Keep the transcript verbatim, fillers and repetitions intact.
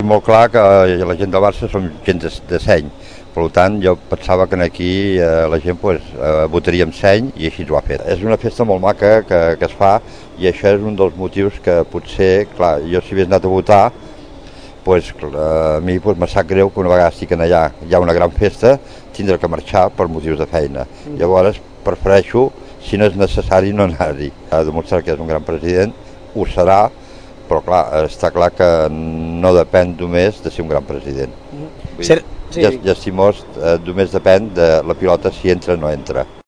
Molt clar que la gent del Barça som gent de, de seny, per tant jo pensava que aquí eh, la gent pues, eh, votaria amb seny i així ho ha fet. És una festa molt maca que, que es fa i això és un dels motius que potser, clar, jo si hagués anat a votar, pues, a mi pues, me sap greu que una vegada estic allà, hi ha una gran festa, tindré que marxar per motius de feina. Mm. Llavors prefereixo, si no és necessari, no anar-hi. Ha demostrat que és un gran president, ho serà, però clar, està clar que no depèn només de ser un gran president. Mm. Ser... Sí. Llastimós, eh, només depèn de la pilota si entra o no entra.